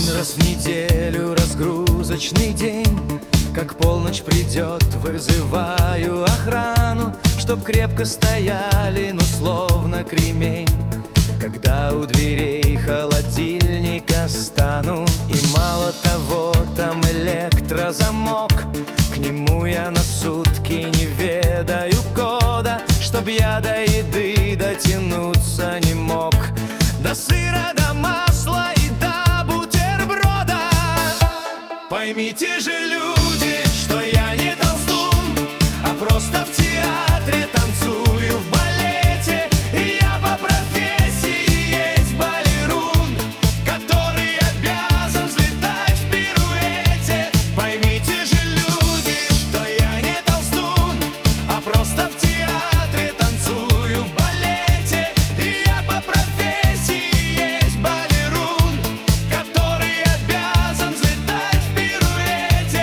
раз в неделю разгрузочный день. Как полночь придет, вызываю охрану, чтоб крепко стояли, ну словно кремень. Когда у дверей холодильника стану, и мало того, там электрозамок, к нему я на сутки не ведаю кода, чтоб я до еды дотянуться не мог. До сыра, до масла и до бутерброда. Поймите же, люди, что я не толстун, а просто в театре танцую в балете. И я по профессии есть балерун, который обязан взлетать в пируэте. Поймите же, люди, что я не толстун, а просто в театре танцую в балете. И я по профессии есть балерун, который обязан взлетать в пируэте.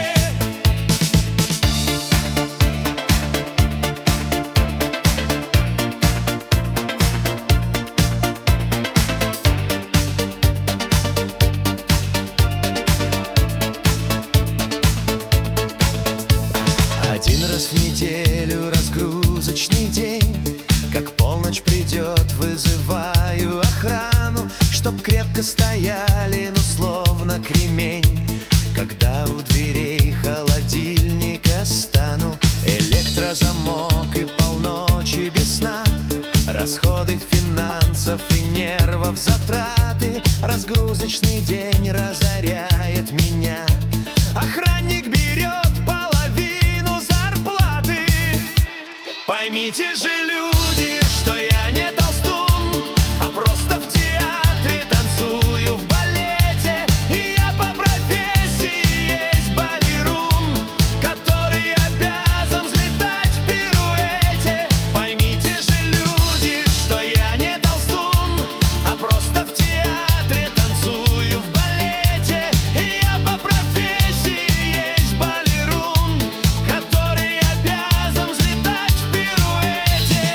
Один раз в неделю разгрузочный день. Как полночь придет, вызываю охрану, чтоб крепко стояли, ну словно кремень. Когда у дверей холодильника стану, электрозамок и полночи без сна, расходы финансов и нервов, затраты. Разгрузочный день разоряет меня. Охранник берет половину зарплаты. Поймите же, люди, что я не толстун, а просто в театре танцую в балете. И я по профессии есть балерун, который обязан взлетать в пируэте. Поймите же, люди, что я не толстун, а просто в театре танцую в балете. И я по профессии есть балерун, который обязан взлетать в пируэте.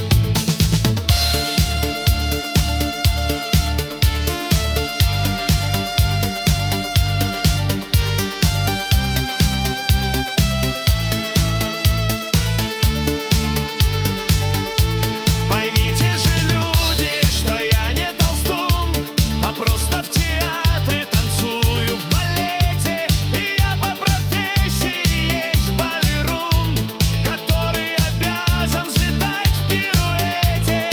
Поймите же, люди, что я не толстун, а просто в театре танцую в балете. И я по профессии есть балерун, который обязан взлетать в пируэте.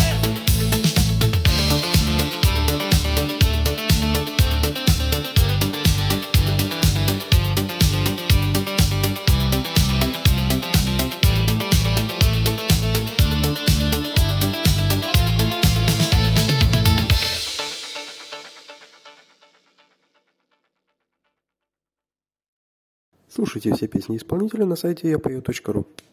Слушайте все песни исполнителя на сайте yapою.ru.